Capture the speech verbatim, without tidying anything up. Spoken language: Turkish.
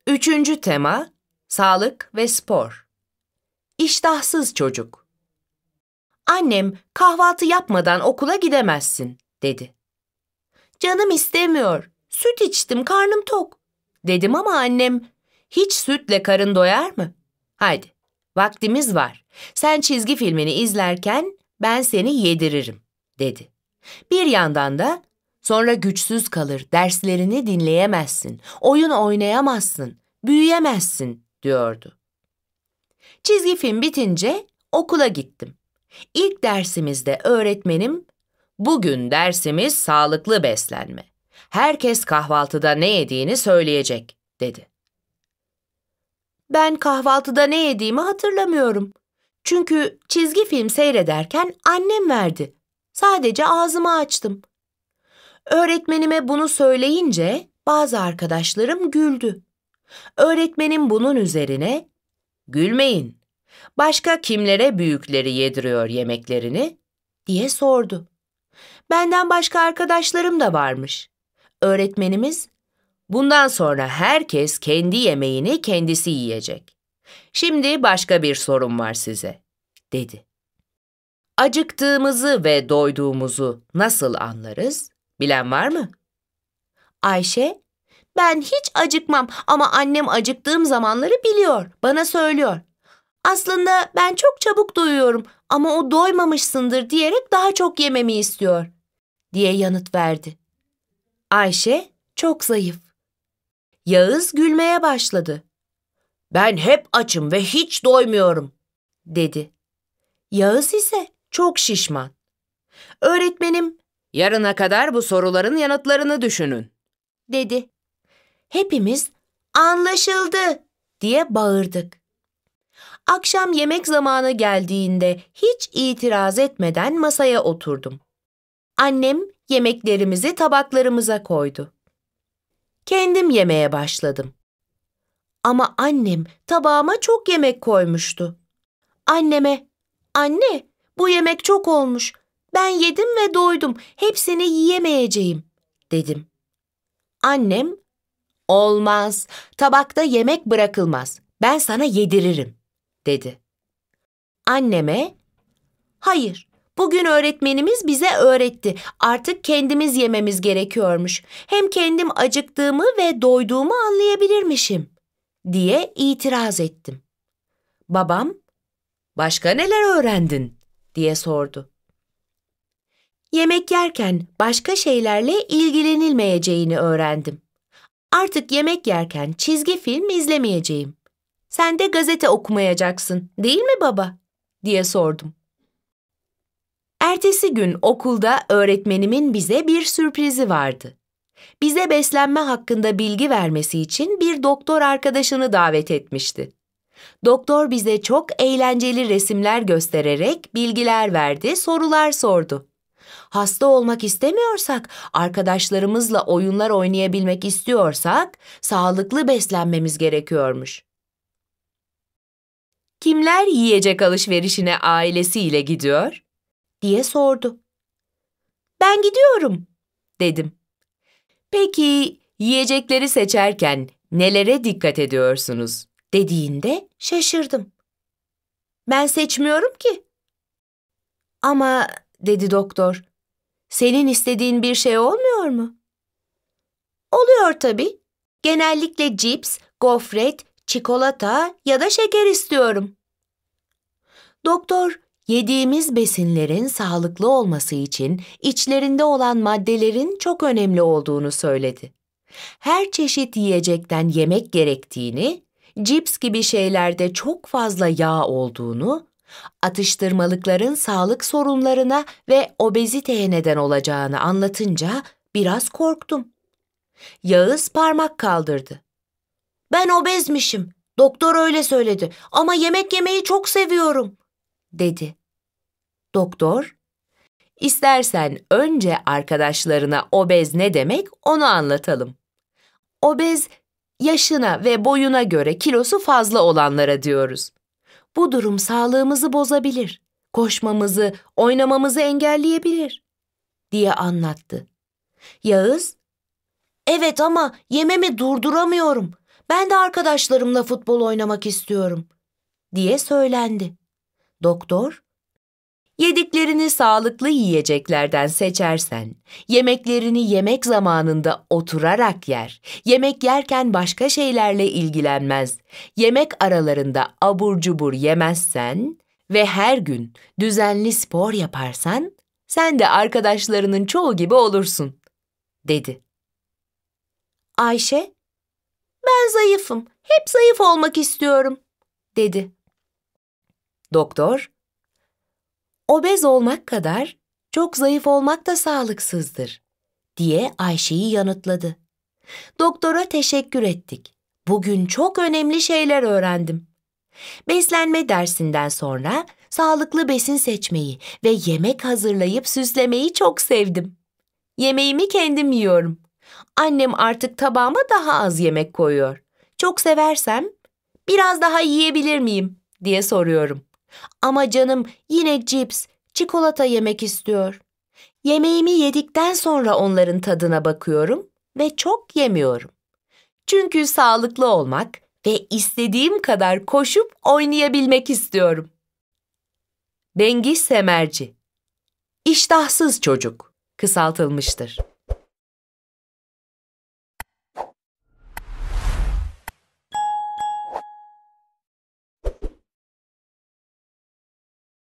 Üçüncü tema, sağlık ve spor. İştahsız çocuk. Annem, kahvaltı yapmadan okula gidemezsin, dedi. Canım istemiyor, süt içtim, karnım tok, dedim ama annem, hiç sütle karın doyar mı? Haydi, vaktimiz var, sen çizgi filmini izlerken ben seni yediririm, dedi. Bir yandan da, sonra güçsüz kalır, derslerini dinleyemezsin, oyun oynayamazsın, büyüyemezsin, diyordu. Çizgi film bitince okula gittim. İlk dersimizde öğretmenim, bugün dersimiz sağlıklı beslenme. Herkes kahvaltıda ne yediğini söyleyecek, dedi. Ben kahvaltıda ne yediğimi hatırlamıyorum. Çünkü çizgi film seyrederken annem verdi. Sadece ağzımı açtım. Öğretmenime bunu söyleyince bazı arkadaşlarım güldü. Öğretmenim bunun üzerine, "Gülmeyin, başka kimlere büyükleri yediriyor yemeklerini?" diye sordu. Benden başka arkadaşlarım da varmış. Öğretmenimiz, "Bundan sonra herkes kendi yemeğini kendisi yiyecek. Şimdi başka bir sorum var size," dedi. Acıktığımızı ve doyduğumuzu nasıl anlarız? Bilen var mı? Ayşe, ben hiç acıkmam ama annem acıktığım zamanları biliyor, bana söylüyor. Aslında ben çok çabuk doyuyorum ama o doymamışsındır diyerek daha çok yememi istiyor, diye yanıt verdi. Ayşe çok zayıf. Yağız gülmeye başladı. Ben hep açım ve hiç doymuyorum, dedi. Yağız ise çok şişman. Öğretmenim, yarına kadar bu soruların yanıtlarını düşünün, dedi. Hepimiz anlaşıldı diye bağırdık. Akşam yemek zamanı geldiğinde hiç itiraz etmeden masaya oturdum. Annem yemeklerimizi tabaklarımıza koydu. Kendim yemeye başladım. Ama annem tabağıma çok yemek koymuştu. Anneme, "Anne, bu yemek çok olmuş. Ben yedim ve doydum. Hepsini yiyemeyeceğim," dedim. Annem, "Olmaz, tabakta yemek bırakılmaz. Ben sana yediririm," dedi. Anneme, "Hayır, bugün öğretmenimiz bize öğretti. Artık kendimiz yememiz gerekiyormuş. Hem kendim acıktığımı ve doyduğumu anlayabilirmişim," diye itiraz ettim. Babam, "Başka neler öğrendin?" diye sordu. Yemek yerken başka şeylerle ilgilenilmeyeceğini öğrendim. Artık yemek yerken çizgi film izlemeyeceğim. Sen de gazete okumayacaksın, değil mi baba? Diye sordum. Ertesi gün okulda öğretmenimin bize bir sürprizi vardı. Bize beslenme hakkında bilgi vermesi için bir doktor arkadaşını davet etmişti. Doktor bize çok eğlenceli resimler göstererek bilgiler verdi, sorular sordu. Hasta olmak istemiyorsak, arkadaşlarımızla oyunlar oynayabilmek istiyorsak, sağlıklı beslenmemiz gerekiyormuş. Kimler yiyecek alışverişine ailesiyle gidiyor? Diye sordu. Ben gidiyorum, dedim. Peki yiyecekleri seçerken nelere dikkat ediyorsunuz? Dediğinde şaşırdım. Ben seçmiyorum ki. Ama, dedi doktor, senin istediğin bir şey olmuyor mu? Oluyor tabii. Genellikle cips, gofret, çikolata ya da şeker istiyorum. Doktor, yediğimiz besinlerin sağlıklı olması için içlerinde olan maddelerin çok önemli olduğunu söyledi. Her çeşit yiyecekten yemek gerektiğini, cips gibi şeylerde çok fazla yağ olduğunu, atıştırmalıkların sağlık sorunlarına ve obeziteye neden olacağını anlatınca biraz korktum. Yağız parmak kaldırdı. Ben obezmişim, doktor öyle söyledi ama yemek yemeyi çok seviyorum, dedi. Doktor, istersen önce arkadaşlarına obez ne demek onu anlatalım. Obez, yaşına ve boyuna göre kilosu fazla olanlara diyoruz. Bu durum sağlığımızı bozabilir, koşmamızı, oynamamızı engelleyebilir, diye anlattı. Yağız, evet ama yememi durduramıyorum. Ben de arkadaşlarımla futbol oynamak istiyorum, diye söylendi. Doktor, yediklerini sağlıklı yiyeceklerden seçersen, yemeklerini yemek zamanında oturarak yer, yemek yerken başka şeylerle ilgilenmez, yemek aralarında abur cubur yemezsen ve her gün düzenli spor yaparsan, sen de arkadaşlarının çoğu gibi olursun, dedi. Ayşe, ben zayıfım, hep zayıf olmak istiyorum, dedi. Doktor, obez olmak kadar çok zayıf olmak da sağlıksızdır, diye Ayşe'yi yanıtladı. Doktora teşekkür ettik. Bugün çok önemli şeyler öğrendim. Beslenme dersinden sonra sağlıklı besin seçmeyi ve yemek hazırlayıp süslemeyi çok sevdim. Yemeğimi kendim yiyorum. Annem artık tabağıma daha az yemek koyuyor. Çok seversem biraz daha yiyebilir miyim diye soruyorum. Ama canım yine cips, çikolata yemek istiyor. Yemeğimi yedikten sonra onların tadına bakıyorum ve çok yemiyorum. Çünkü sağlıklı olmak ve istediğim kadar koşup oynayabilmek istiyorum. Bengiş Semerci, İştahsız çocuk, kısaltılmıştır.